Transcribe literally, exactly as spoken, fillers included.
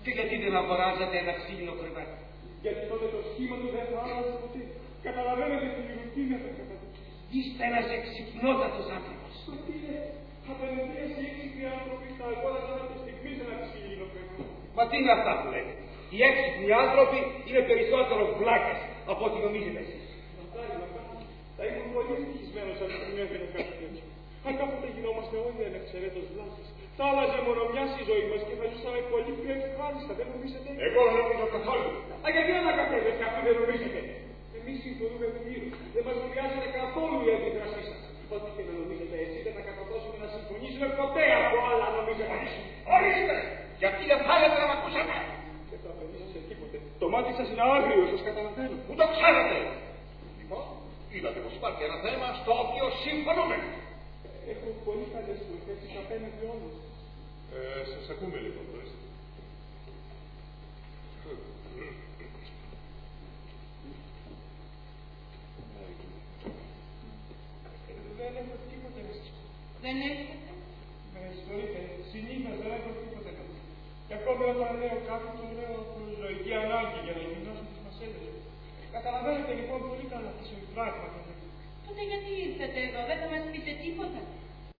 Και γιατί δεν αγοράζατε ένα ξύλινο κρεβάτι? Γιατί τότε το σχήμα του δεν θα άλλαζε ποτέ. Καταλαβαίνετε την ρουτίνα των καταδείξεων. Είστε ένας εξυπνότατος άνθρωπος. Μα τι είναι, απέναντίας οι έξυπνοι άνθρωποι θα αγόραζαν από τη στιγμή σε ένα ξύλινο κρεβάτι. Μα τι είναι αυτά που λέτε? Οι έξυπνοι άνθρωποι είναι περισσότερο βλάκες από ό,τι νομίζετε εσείς. Μακάρι, μακάρι. Θα ήμουν πολύ ευτυχισμένος αν δεν έβγαινε κάτι τέτοιο. Αν κάποτε γινόμαστε όλοι ανεξαιρέτως βλάκες, θα άλλαζε μόνο μιας η ζωή μας και θα ζούσαμε πολύ πιο ευχάριστα, δεν νομίζετε? Εγώ δεν νομίζω καθόλου. Α, γιατί ανακατεύετε κάποιοι δεν νομίζετε? Εμείς συμφωνούμε πλήρως. Δεν μας χρειάζεται καθόλου η αντίδρασή σας. Ό,τι και να νομίζετε εσείς δεν θα κατορθώσουμε να συμφωνήσουμε ποτέ από άλλα νομίζετε. Ορίστε! Γιατί δεν θέλετε να μ' ακούσετε? Δεν θα απαντήσω σε τίποτε. Το μάτι σας είναι άγριο, σας καταλαβαίνω. Που το ξέρετε! Λοιπόν, είδατε πως υπάρχει ένα θέμα στο οποίο συμφωνούμε. Έχω πολύ καλές προθέσεις απέναντι όλους. Ε, σας ακούμε λοιπόν, ορίστε. Δεν έχω τίποτε να σας πω. Δεν έχετε? Με συγχωρείτε, συνήθως δεν έχω τίποτε να σας πω. Και ακόμη όταν λέω κάτι, το λέω από ζωική ανάγκη για να γυμνώσω τις μασέλες. Καταλαβαίνετε λοιπόν πολύ καλά τι σε πράγμα. Τότε γιατί ήρθατε εδώ, δεν θα μας πείτε τίποτα?